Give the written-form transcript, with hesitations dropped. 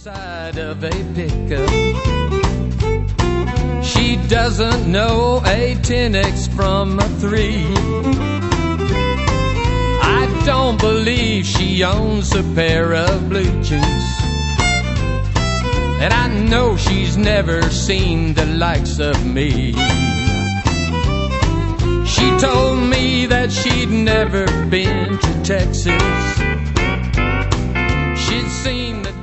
inside of a pickup. She doesn't know a 10X from a 3. I don't believe she owns a pair of blue jeans, and I know she's never seen the likes of me. She told me that she'd never been to Texas. She'd seen the